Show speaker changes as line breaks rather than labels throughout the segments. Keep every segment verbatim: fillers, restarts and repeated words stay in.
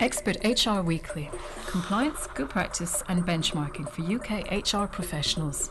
Expert H R Weekly. Compliance, good practice and benchmarking for U K H R professionals.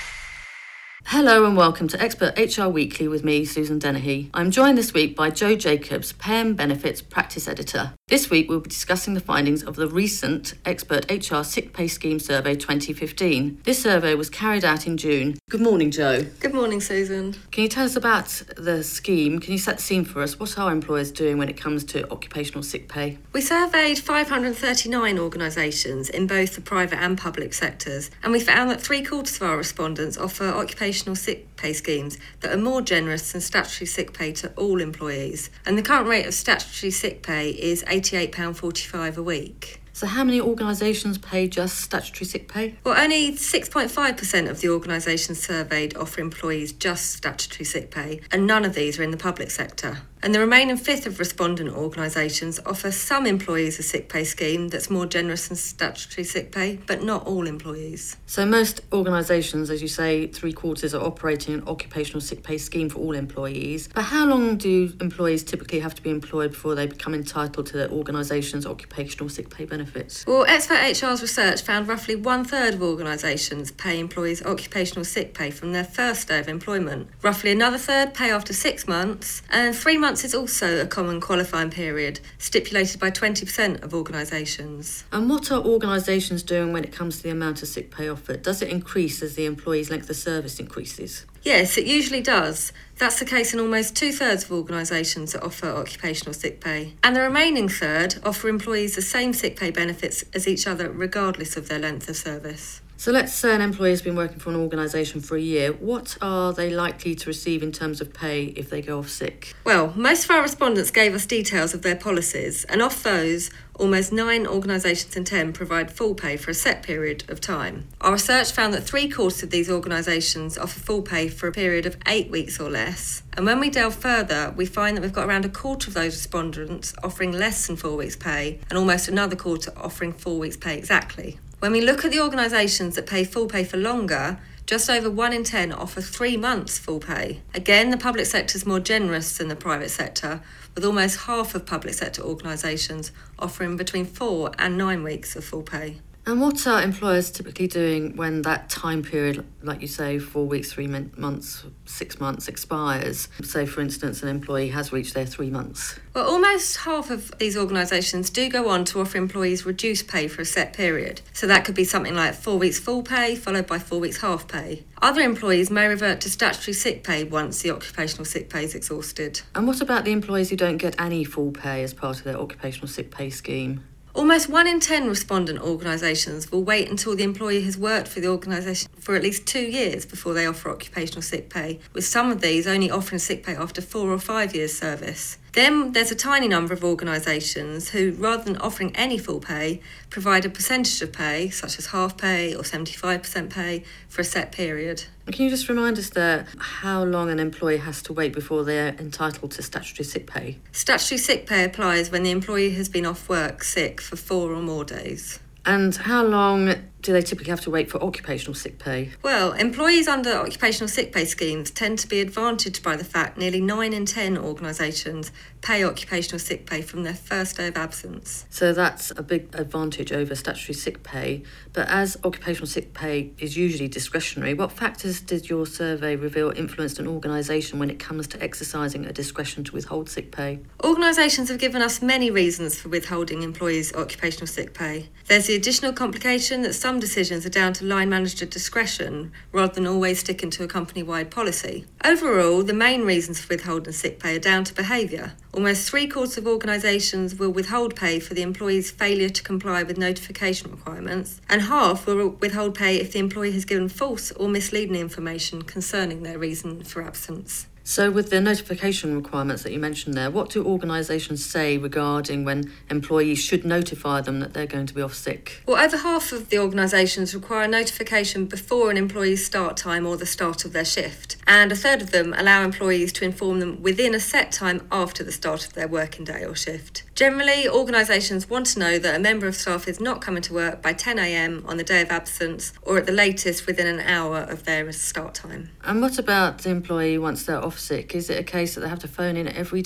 Hello and welcome to Expert H R Weekly with me, Susan Dennehy. I'm joined this week by Joe Jacobs, Pay and Benefits Practice Editor. This week we'll be discussing the findings of the recent Expert H R Sick Pay Scheme Survey twenty fifteen. This survey was carried out in June. Good morning, Joe.
Good morning, Susan.
Can you tell us about the scheme? Can you set the scene for us? What are employers doing when it comes to occupational sick pay?
We surveyed five hundred thirty-nine organisations in both the private and public sectors, and we found that three quarters of our respondents offer occupational sick pay schemes that are more generous than statutory sick pay to all employees. And the current rate of statutory sick pay is eighty-eight pounds forty-five a week.
So how many organisations pay just statutory sick pay?
Well, only six point five percent of the organisations surveyed offer employees just statutory sick pay, and none of these are in the public sector. And the remaining fifth of respondent organisations offer some employees a sick pay scheme that's more generous than statutory sick pay, but not all employees.
So most organisations, as you say, three quarters are operating an occupational sick pay scheme for all employees. But how long do employees typically have to be employed before they become entitled to their organisation's occupational sick pay benefits?
Well, Expert H R's research found roughly one third of organisations pay employees occupational sick pay from their first day of employment. Roughly another third pay after six months, and three months is also a common qualifying period, stipulated by twenty percent of organisations.
And what are organisations doing when it comes to the amount of sick pay offered? Does it increase as the employee's length of service increases?
Yes, it usually does. That's the case in almost two-thirds of organisations that offer occupational sick pay. And the remaining third offer employees the same sick pay benefits as each other regardless of their length of service.
So let's say an employee has been working for an organisation for a year. What are they likely to receive in terms of pay if they go off sick?
Well, most of our respondents gave us details of their policies, and of those, almost nine organisations in ten provide full pay for a set period of time. Our research found that three quarters of these organisations offer full pay for a period of eight weeks or less. And when we delve further, we find that we've got around a quarter of those respondents offering less than four weeks pay, and almost another quarter offering four weeks pay exactly. When we look at the organisations that pay full pay for longer, just over one in ten offer three months full pay. Again, the public sector is more generous than the private sector, with almost half of public sector organisations offering between four and nine weeks of full pay.
And what are employers typically doing when that time period, like you say, four weeks, three months, six months expires? Say, for instance, an employee has reached their three months.
Well, almost half of these organisations do go on to offer employees reduced pay for a set period. So that could be something like four weeks full pay, followed by four weeks half pay. Other employees may revert to statutory sick pay once the occupational sick pay is exhausted.
And what about the employees who don't get any full pay as part of their occupational sick pay scheme?
Almost one in ten respondent organisations will wait until the employee has worked for the organisation for at least two years before they offer occupational sick pay, with some of these only offering sick pay after four or five years' service. Then there's a tiny number of organisations who, rather than offering any full pay, provide a percentage of pay, such as half pay or seventy-five percent pay, for a set period.
Can you just remind us there how long an employee has to wait before they're entitled to statutory sick pay?
Statutory sick pay applies when the employee has been off work sick for four or more days.
And how long do they typically have to wait for occupational sick pay?
Well, employees under occupational sick pay schemes tend to be advantaged by the fact nearly nine in ten organisations pay occupational sick pay from their first day of absence.
So that's a big advantage over statutory sick pay. But as occupational sick pay is usually discretionary, what factors did your survey reveal influenced an organisation when it comes to exercising a discretion to withhold sick pay?
Organisations have given us many reasons for withholding employees' occupational sick pay. There's the additional complication that some Some decisions are down to line manager discretion rather than always sticking to a company-wide policy. Overall, the main reasons for withholding sick pay are down to behaviour. Almost three quarters of organisations will withhold pay for the employee's failure to comply with notification requirements, and half will withhold pay if the employee has given false or misleading information concerning their reason for absence.
So with the notification requirements that you mentioned there, what do organisations say regarding when employees should notify them that they're going to be off sick?
Well, over half of the organisations require notification before an employee's start time or the start of their shift, and a third of them allow employees to inform them within a set time after the start of their working day or shift. Generally, organisations want to know that a member of staff is not coming to work by ten a.m. on the day of absence, or at the latest within an hour of their start time.
And what about the employee once they're off sick? Is it a case that they have to phone in every day?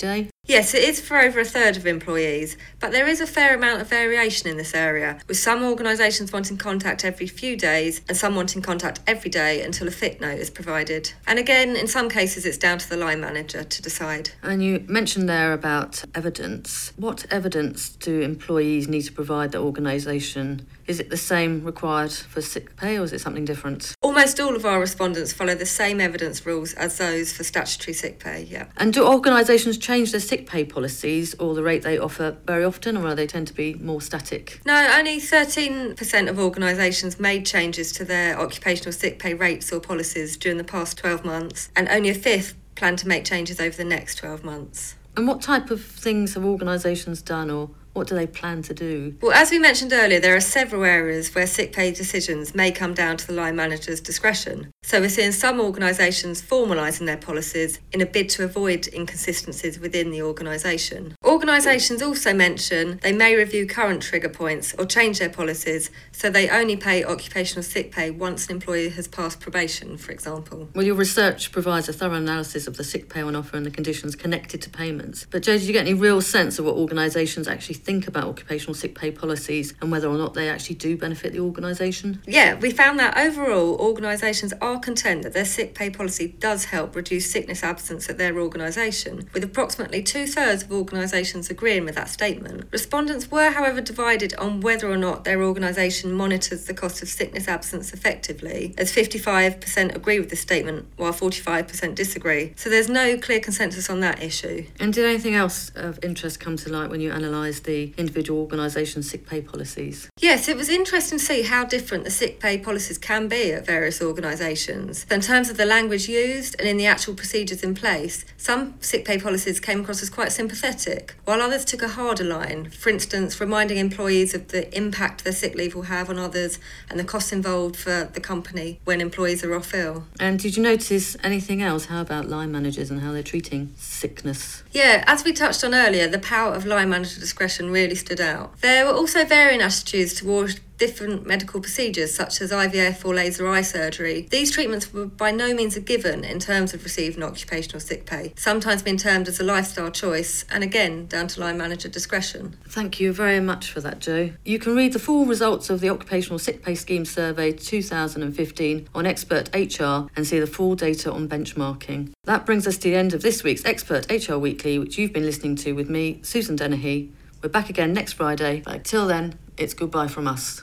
Yes, it is for over a third of employees, but there is a fair amount of variation in this area, with some organisations wanting contact every few days and some wanting contact every day until a fit note is provided. And again, in some cases, it's down to the line manager to decide.
And you mentioned there about evidence. What evidence do employees need to provide the organisation? Is it the same required for sick pay or is it something different?
Almost all of our respondents follow the same evidence rules as those for statutory sick pay, yeah.
And do organisations change their sick pay policies or the rate they offer very often, or do they tend to be more static?
No, only thirteen percent of organisations made changes to their occupational sick pay rates or policies during the past twelve months, and only a fifth plan to make changes over the next twelve months.
And what type of things have organisations done, or what do they plan to do?
Well, as we mentioned earlier, there are several areas where sick pay decisions may come down to the line manager's discretion. So we're seeing some organisations formalising their policies in a bid to avoid inconsistencies within the organisation. Organisations also mention they may review current trigger points or change their policies so they only pay occupational sick pay once an employee has passed probation, for example.
Well, your research provides a thorough analysis of the sick pay on offer and the conditions connected to payments. But Jo, did you get any real sense of what organisations actually think about occupational sick pay policies and whether or not they actually do benefit the organisation?
Yeah, we found that overall organisations are content that their sick pay policy does help reduce sickness absence at their organisation, with approximately two-thirds of organisations agreeing with that statement. Respondents were, however, divided on whether or not their organisation monitors the cost of sickness absence effectively, as fifty-five percent agree with this statement while forty-five percent disagree. So there's no clear consensus on that issue.
And did anything else of interest come to light when you analysed the individual organisations' sick pay policies?
Yes, it was interesting to see how different the sick pay policies can be at various organisations. So in terms of the language used and in the actual procedures in place, some sick pay policies came across as quite sympathetic, while others took a harder line, for instance, reminding employees of the impact their sick leave will have on others and the costs involved for the company when employees are off ill.
And did you notice anything else? How about line managers and how they're treating sickness?
Yeah, as we touched on earlier, the power of line manager discretion really stood out. There were also varying attitudes towards different medical procedures such as I V F or laser eye surgery. These treatments were by no means a given in terms of receiving occupational sick pay, sometimes being termed as a lifestyle choice, and again down to line manager discretion.
Thank you very much for that, Jo. You can read the full results of the Occupational Sick Pay Scheme Survey two thousand fifteen on Expert H R and see the full data on benchmarking. That brings us to the end of this week's Expert H R Weekly, which you've been listening to with me, Susan Dennehy. We're back again next Friday, but until then, it's goodbye from us.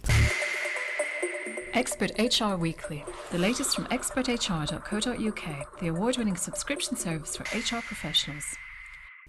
Expert H R Weekly, the latest from expert h r dot co dot u k, the award-winning subscription service for H R professionals.